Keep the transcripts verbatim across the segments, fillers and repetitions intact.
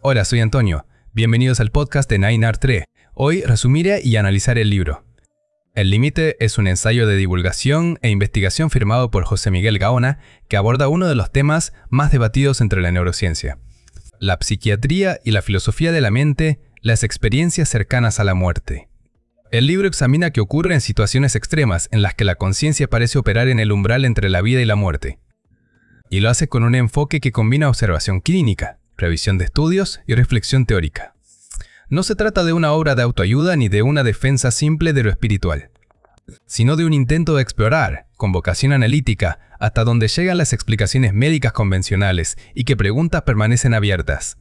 Hola, soy Antonio. Bienvenidos al podcast de Nine R tres. Hoy resumiré y analizaré el libro. El límite es un ensayo de divulgación e investigación firmado por José Miguel Gaona que aborda uno de los temas más debatidos entre la neurociencia: la psiquiatría y la filosofía de la mente, las experiencias cercanas a la muerte. El libro examina qué ocurre en situaciones extremas en las que la conciencia parece operar en el umbral entre la vida y la muerte. Y lo hace con un enfoque que combina observación clínica, revisión de estudios y reflexión teórica. No se trata de una obra de autoayuda ni de una defensa simple de lo espiritual, sino de un intento de explorar, con vocación analítica, hasta donde llegan las explicaciones médicas convencionales y qué preguntas permanecen abiertas.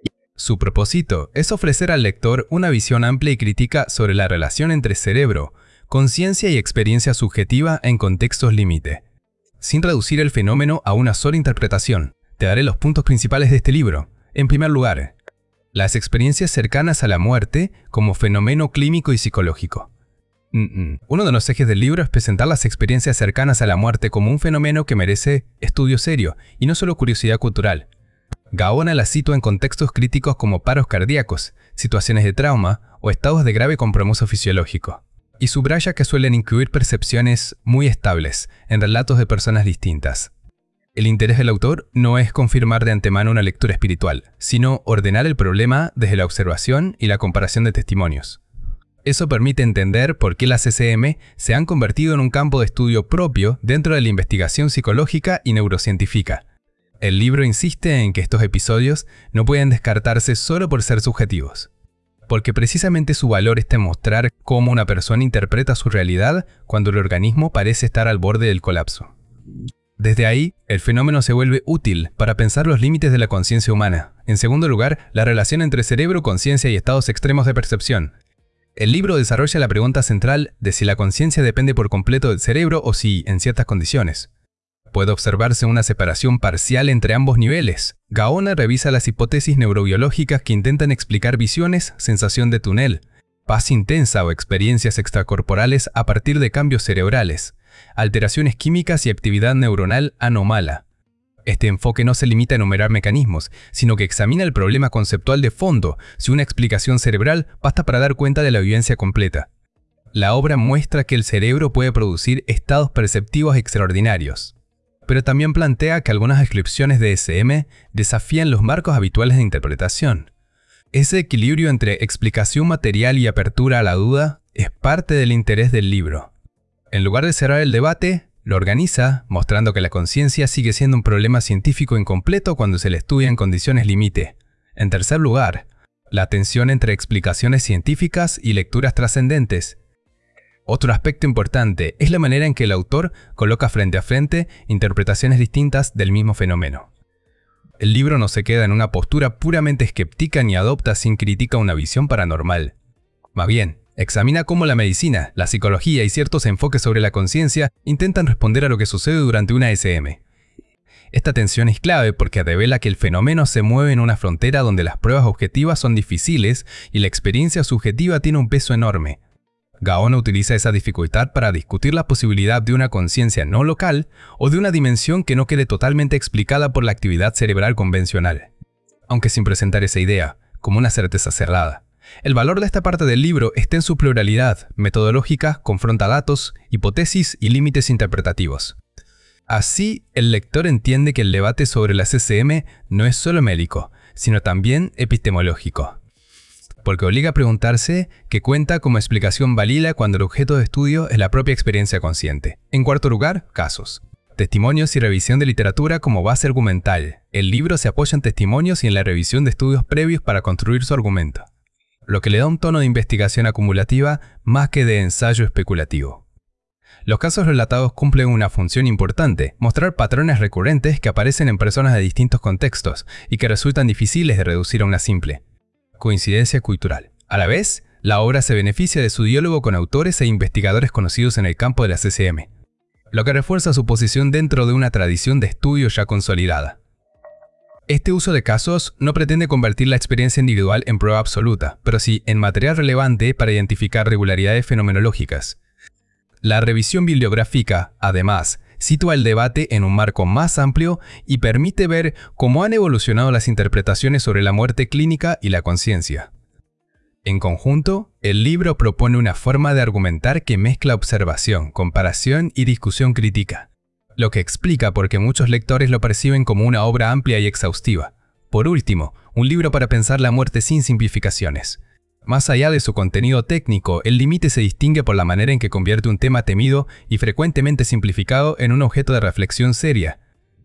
Su propósito es ofrecer al lector una visión amplia y crítica sobre la relación entre cerebro, conciencia y experiencia subjetiva en contextos límite, sin reducir el fenómeno a una sola interpretación. Te daré los puntos principales de este libro. En primer lugar, las experiencias cercanas a la muerte como fenómeno clínico y psicológico. Mm-mm. Uno de los ejes del libro es presentar las experiencias cercanas a la muerte como un fenómeno que merece estudio serio y no solo curiosidad cultural. Gaona las cita en contextos críticos como paros cardíacos, situaciones de trauma o estados de grave compromiso fisiológico, y subraya que suelen incluir percepciones muy estables en relatos de personas distintas. El interés del autor no es confirmar de antemano una lectura espiritual, sino ordenar el problema desde la observación y la comparación de testimonios. Eso permite entender por qué las C C M se han convertido en un campo de estudio propio dentro de la investigación psicológica y neurocientífica. El libro insiste en que estos episodios no pueden descartarse solo por ser subjetivos, porque precisamente su valor está en mostrar cómo una persona interpreta su realidad cuando el organismo parece estar al borde del colapso. Desde ahí, el fenómeno se vuelve útil para pensar los límites de la conciencia humana. En segundo lugar, la relación entre cerebro, conciencia y estados extremos de percepción. El libro desarrolla la pregunta central de si la conciencia depende por completo del cerebro o si, en ciertas condiciones, puede observarse una separación parcial entre ambos niveles. Gaona revisa las hipótesis neurobiológicas que intentan explicar visiones, sensación de túnel, paz intensa o experiencias extracorporales a partir de cambios cerebrales, alteraciones químicas y actividad neuronal anómala. Este enfoque no se limita a enumerar mecanismos, sino que examina el problema conceptual de fondo, si una explicación cerebral basta para dar cuenta de la vivencia completa. La obra muestra que el cerebro puede producir estados perceptivos extraordinarios, pero también plantea que algunas descripciones de E C M desafían los marcos habituales de interpretación. Ese equilibrio entre explicación material y apertura a la duda es parte del interés del libro. En lugar de cerrar el debate, lo organiza, mostrando que la conciencia sigue siendo un problema científico incompleto cuando se le estudia en condiciones límite. En tercer lugar, la tensión entre explicaciones científicas y lecturas trascendentes. Otro aspecto importante es la manera en que el autor coloca frente a frente interpretaciones distintas del mismo fenómeno. El libro no se queda en una postura puramente escéptica ni adopta sin crítica una visión paranormal. Más bien, examina cómo la medicina, la psicología y ciertos enfoques sobre la conciencia intentan responder a lo que sucede durante una E C M. Esta tensión es clave porque revela que el fenómeno se mueve en una frontera donde las pruebas objetivas son difíciles y la experiencia subjetiva tiene un peso enorme. Gaona utiliza esa dificultad para discutir la posibilidad de una conciencia no local o de una dimensión que no quede totalmente explicada por la actividad cerebral convencional, aunque sin presentar esa idea como una certeza cerrada. El valor de esta parte del libro está en su pluralidad metodológica, confronta datos, hipótesis y límites interpretativos. Así, el lector entiende que el debate sobre la C C M no es solo médico, sino también epistemológico, porque obliga a preguntarse qué cuenta como explicación válida cuando el objeto de estudio es la propia experiencia consciente. En cuarto lugar, casos. Testimonios y revisión de literatura como base argumental. El libro se apoya en testimonios y en la revisión de estudios previos para construir su argumento, lo que le da un tono de investigación acumulativa más que de ensayo especulativo. Los casos relatados cumplen una función importante: mostrar patrones recurrentes que aparecen en personas de distintos contextos y que resultan difíciles de reducir a una simple coincidencia cultural. A la vez, la obra se beneficia de su diálogo con autores e investigadores conocidos en el campo de la C C M, lo que refuerza su posición dentro de una tradición de estudio ya consolidada. Este uso de casos no pretende convertir la experiencia individual en prueba absoluta, pero sí en material relevante para identificar regularidades fenomenológicas. La revisión bibliográfica, además, sitúa el debate en un marco más amplio y permite ver cómo han evolucionado las interpretaciones sobre la muerte clínica y la conciencia. En conjunto, el libro propone una forma de argumentar que mezcla observación, comparación y discusión crítica, lo que explica por qué muchos lectores lo perciben como una obra amplia y exhaustiva. Por último, un libro para pensar la muerte sin simplificaciones. Más allá de su contenido técnico, El límite se distingue por la manera en que convierte un tema temido y frecuentemente simplificado en un objeto de reflexión seria.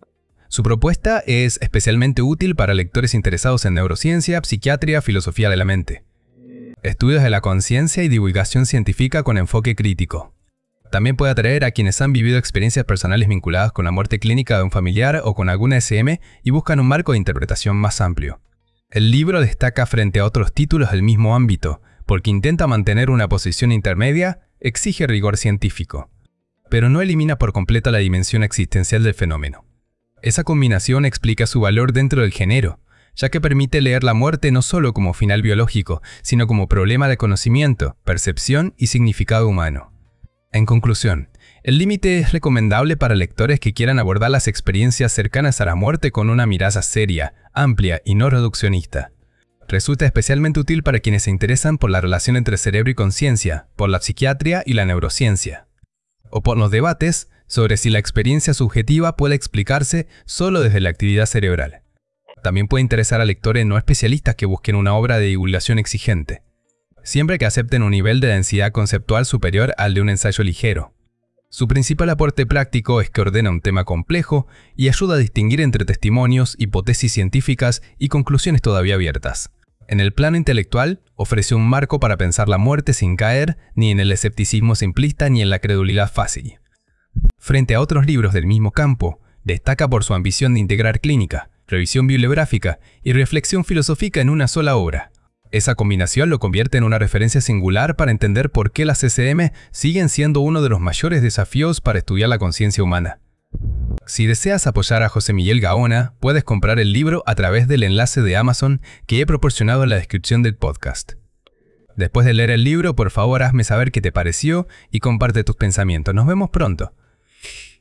Su propuesta es especialmente útil para lectores interesados en neurociencia, psiquiatría, filosofía de la mente, estudios de la conciencia y divulgación científica con enfoque crítico. También puede atraer a quienes han vivido experiencias personales vinculadas con la muerte clínica de un familiar o con alguna S M y buscan un marco de interpretación más amplio. El libro destaca frente a otros títulos del mismo ámbito, porque intenta mantener una posición intermedia, exige rigor científico, pero no elimina por completo la dimensión existencial del fenómeno. Esa combinación explica su valor dentro del género, ya que permite leer la muerte no solo como final biológico, sino como problema de conocimiento, percepción y significado humano. En conclusión, El límite es recomendable para lectores que quieran abordar las experiencias cercanas a la muerte con una mirada seria, amplia y no reduccionista. Resulta especialmente útil para quienes se interesan por la relación entre cerebro y conciencia, por la psiquiatría y la neurociencia, o por los debates sobre si la experiencia subjetiva puede explicarse solo desde la actividad cerebral. También puede interesar a lectores no especialistas que busquen una obra de divulgación exigente, siempre que acepten un nivel de densidad conceptual superior al de un ensayo ligero. Su principal aporte práctico es que ordena un tema complejo y ayuda a distinguir entre testimonios, hipótesis científicas y conclusiones todavía abiertas. En el plano intelectual, ofrece un marco para pensar la muerte sin caer ni en el escepticismo simplista ni en la credulidad fácil. Frente a otros libros del mismo campo, destaca por su ambición de integrar clínica, revisión bibliográfica y reflexión filosófica en una sola obra. Esa combinación lo convierte en una referencia singular para entender por qué las S M siguen siendo uno de los mayores desafíos para estudiar la conciencia humana. Si deseas apoyar a José Miguel Gaona, puedes comprar el libro a través del enlace de Amazon que he proporcionado en la descripción del podcast. Después de leer el libro, por favor hazme saber qué te pareció y comparte tus pensamientos. Nos vemos pronto.